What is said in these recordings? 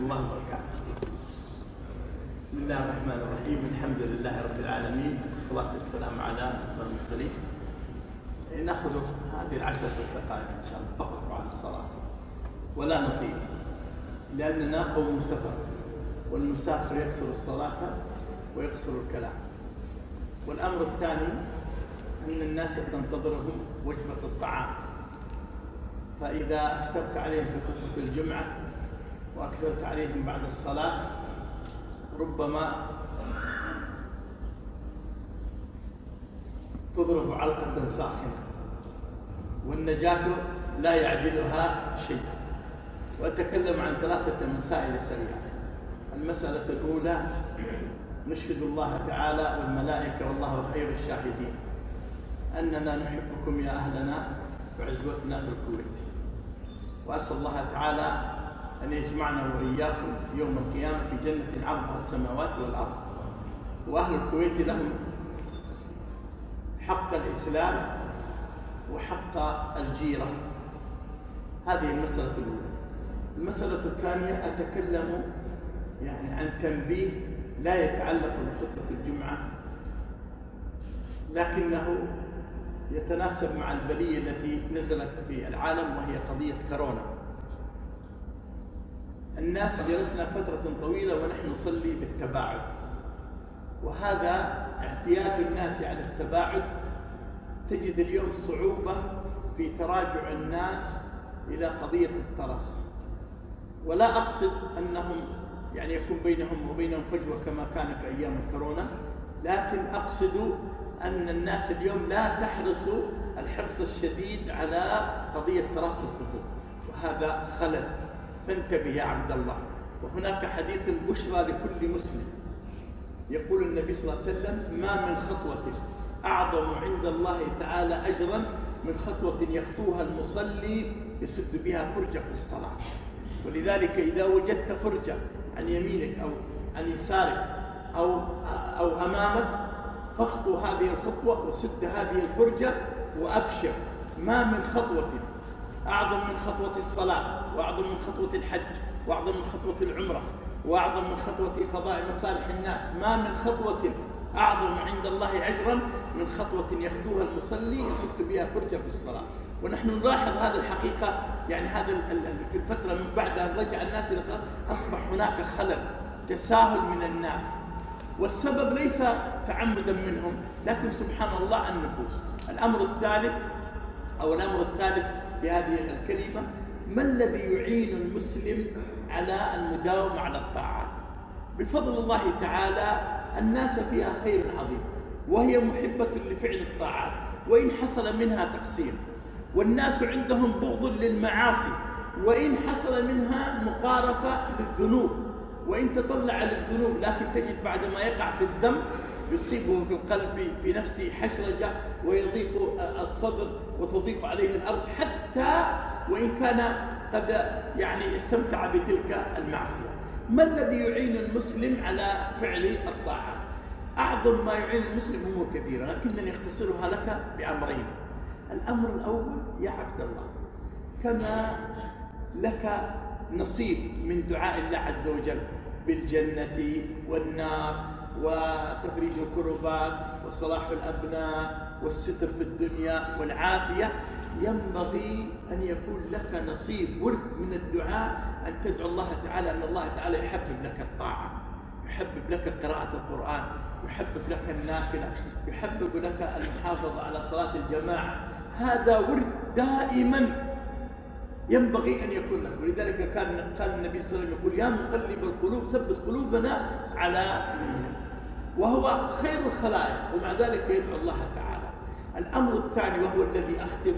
الله وبركاته. بسم الله الرحمن الرحيم، الحمد لله رب العالمين، والصلاة والسلام على أفضل المرسلين. نأخذ هذه العشرة دقائق إن شاء الله فقط على الصلاة ولا نطيل، لأننا قوم سفر، والمسافر يكسر الصلاة ويقصر الكلام. والأمر الثاني أن الناس تنتظرهم وجبة الطعام، فإذا أكثرت عليهم في خطبة الجمعة وأكثرت عليهم بعد الصلاة ربما تضرب علقة ساخنة، والنجاة لا يعدلها شيء. وأتكلم عن ثلاثة مسائل سريعة. المسألة الأولى: نشهد الله تعالى والملائكة والله خير الشاهدين أننا نحبكم يا أهلنا وعزوتنا في الكويت، وأسأل الله تعالى أن يجمعنا وإياكم يوم القيامة في جنة عرضها السماوات والأرض. وأهل الكويت لهم حق الإسلام وحق الجيرة. هذه المسألة الأولى. المسألة الثانية: أتكلم عن تنبيه لا يتعلق بخطبة الجمعة، لكنه يتناسب مع البلية التي نزلت في العالم، وهي قضية كورونا. الناس جلسنا فترة طويلة ونحن نصلي بالتباعد، وهذا اعتياد الناس على التباعد. تجد اليوم صعوبة في تراجع الناس إلى قضية التراص، ولا أقصد أنهم يكون بينهم وبينهم فجوة كما كان في أيام الكورونا، لكن أقصد أن الناس اليوم لا تحرص الحرص الشديد على قضية تراص الصفوف، وهذا خلل. فانتبه يا عبد الله. وهناك حديث البشرى لكل مسلم. يقول النبي صلى الله عليه وسلم: ما من خطوة أعظم عند الله تعالى أجرا من خطوة يخطوها المصلي يسد بها فرجة في الصلاة. ولذلك إذا وجدت فرجة عن يمينك أو عن يسارك أو أمامك، فاخطو هذه الخطوة وسد هذه الفرجة وأبشر. ما من خطوة أعظم من خطوة الصلاة، وأعظم من خطوة الحج، وأعظم من خطوة العمرة، وأعظم من خطوة قضاء مصالح الناس. ما من خطوة أعظم عند الله أجرا من خطوة يخطوها المصلي يسد بها فرجة في الصلاة. ونحن نلاحظ هذه الحقيقة، هذا في الفترة من بعد أن رجع الناس إلى الصلاة أصبح هناك خلل، تساهل من الناس، والسبب ليس تعمدا منهم، لكن سبحان الله النفوس. الأمر الثالث في هذه الكلمة: ما الذي يعين المسلم على المداومة على الطاعات؟ بفضل الله تعالى الناس فيها خير عظيم، وهي محبة لفعل الطاعات وإن حصل منها تقصير، والناس عندهم بغض للمعاصي وإن حصل منها مقارفة للذنوب، وإن تطلع للذنوب، لكن تجد بعد ما يقع في الذنب يصيبه في القلب في نفسه حشرجة، ويضيق الصدر وتضيق عليه الأرض، حتى وإن كان قد استمتع بتلك المعصية. ما الذي يعين المسلم على فعل الطاعات؟ أعظم ما يعين المسلم أمور كثيرة، لكنني أختصرها لك بأمرين. الأمر الأول: يا عبد الله، كما لك نصيب من دعاء الله عز وجل بالجنة والنار وتفريج الكربات وصلاح الأبناء والستر في الدنيا والعافية، ينبغي أن يكون لك نصيب ورد من الدعاء، أن تدعو الله تعالى أن الله تعالى يحبب لك الطاعة، يحبب لك قراءة القرآن، يحبب لك النافلة، يحبب لك المحافظة على صلاة الجماعة. هذا ورد دائما ينبغي أن يكون لك. ولذلك قال النبي صلى الله عليه وسلم: يقول: يا مقلب القلوب ثبت قلوبنا على دينك. وهو خير الخلائق، ومع ذلك يدعو الله تعالى. الأمر الثاني، وهو الذي أختم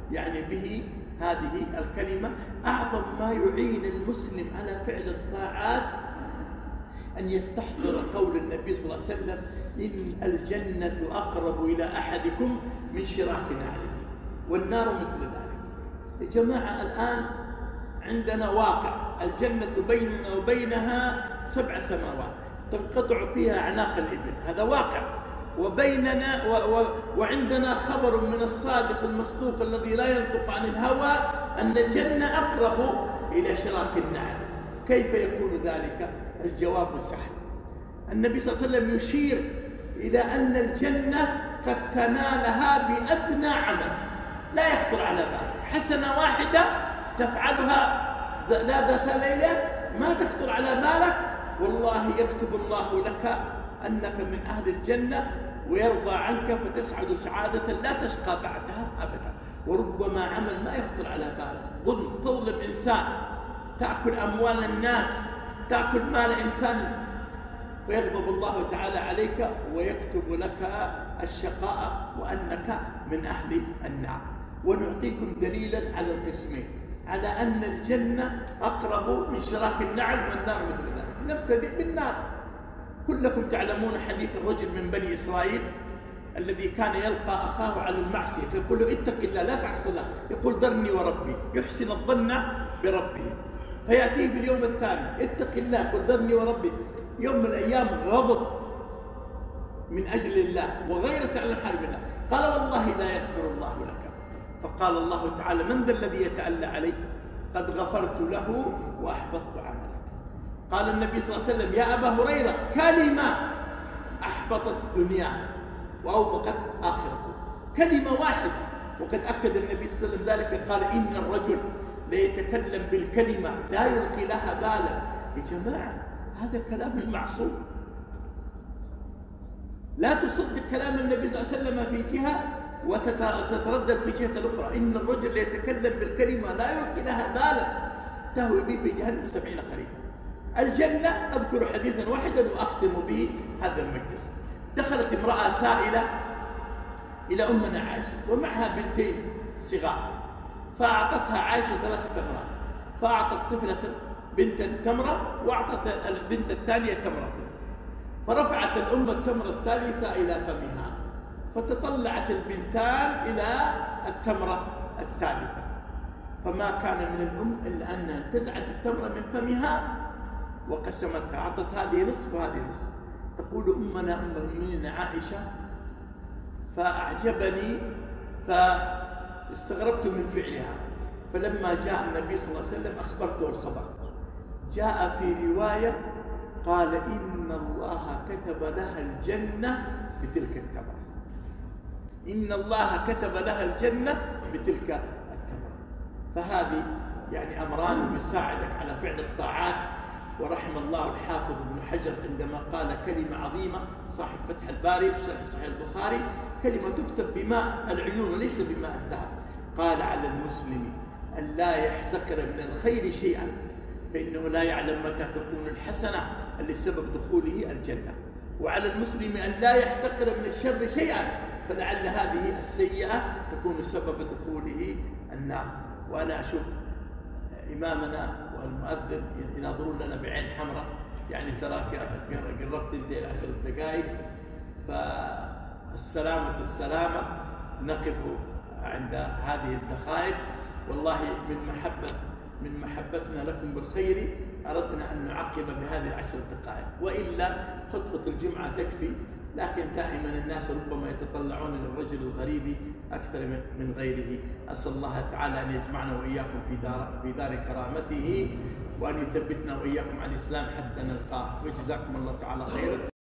به هذه الكلمة: أعظم ما يعين المسلم على فعل الطاعات أن يستحضر قول النبي صلى الله عليه وسلم: إن الجنة أقرب إلى أحدكم من شراك نعله، والنار مثل ذلك. يا جماعة، الآن عندنا واقع: الجنة بيننا وبينها 7 سماوات تنقطع فيها أعناق الإبل، هذا واقع. وبيننا وعندنا خبر من الصادق المصدوق الذي لا ينطق عن الهوى أن الجنة أقرب إلى شراك النعل. كيف يكون ذلك؟ الجواب سهل. النبي صلى الله عليه وسلم يشير إلى أن الجنة قد تنالها بأدنى عمل لا يخطر على بالك. حسنة واحدة تفعلها لا ذات ليلة ما تخطر على بالك، والله يكتب الله لك أنك من أهل الجنة ويرضى عنك فتسعد سعادة لا تشقى بعدها أبدا. وربما عمل ما يخطر على بالك، تظلم إنسان، تأكل أموال الناس، تأكل مال إنسان، فيغضب الله تعالى عليك ويكتب لك الشقاء وأنك من أهل النار. ونعطيكم دليلا على القسمين، على أن الجنة أقرب من شراك النعل والنار مثل ذلك. نبتدئ بالنار. كلكم تعلمون حديث الرجل من بني إسرائيل الذي كان يلقى أخاه على المعصية فيقول له اتق الله لا تعصي الله، يقول ذرني وربي، يحسن الظن بربه، فيأتيه في اليوم الثاني اتق الله، يقول ذرني وربي، يوم من الأيام غضب من أجل الله وغيرة على حرب الله، قال والله لا يغفر الله لك. فقال الله تعالى من ذا الذي يتألى علي؟ قد غفرت له وأحبطت عملك. قال النبي صلى الله عليه وسلم يا أبا هريرة كلمة أحبطت دنياه وأوبقت آخرته، كلمة واحدة. وقد أكد النبي صلى الله عليه وسلم ذلك، قال إن الرجل ليتكلم بالكلمة لا يلقي لها بالا. يا جماعة هذا كلام المعصوم، لا تصدق كلام النبي صلى الله عليه وسلم في جهة وتتردد في جهة الأخرى. إن الرجل يتكلم بالكلمة لا يلقي لها بالا تهوي به في جهنم 70 خريفا. الجنة أذكر حديثا واحدا وأختم به هذا المجلس. دخلت امرأة سائلة إلى أمنا عائشة ومعها بنتين صغار، فأعطتها عائشة 3 تمرات، فأعطت طفلة بنتا تمرة وأعطت البنت الثانية تمرة، فرفعت الأم التمرة الثالثة إلى فمها، فتطلعت البنتان إلى التمرة الثالثة، فما كان من الأم إلا أنها انتزعت التمرة من فمها وقسمتها، أعطت هذه نصف وهذه نصف. تقول أمنا أم المؤمنين عائشة فأعجبني فاستغربت من فعلها، فلما جاء النبي صلى الله عليه وسلم أخبرته الخبر. جاء في رواية قال إن الله كتب لها الجنة بتلك التمرة، إن الله كتب لها الجنة بتلك التمرة. فهذه يعني أمران يساعدك على فعل الطاعات. ورحم الله الحافظ ابن حجر عندما قال كلمة عظيمة صاحب فتح الباري في شرح صحيح البخاري، كلمة تكتب بماء العيون وليس بماء الذهب، قال على المسلم أن لا يحتقر من الخير شيئا فإنه لا يعلم متى تكون الحسنة اللي سبب دخوله الجنة، وعلى المسلم أن لا يحتقر من الشر شيئا فلعل هذه السيئة تكون سبب دخوله النار. وأنا أشوف إمامنا والمؤذن يناظرون لنا بعين حمراء، يعني تراك قربت انتهي 10 دقائق، فالسلامة السلامة نقف عند هذه الدقائق. والله من محبتنا لكم بالخير أردنا أن نعقب بهذه 10 دقائق، وإلا خطبة الجمعة تكفي، لكن دائما الناس ربما يتطلعون للرجل الغريب أكثر من غيره. أسأل الله تعالى أن يجمعنا وإياكم في دار كرامته، وأن يثبتنا وإياكم على الإسلام حتى نلقاه، وجزاكم الله تعالى خيرا.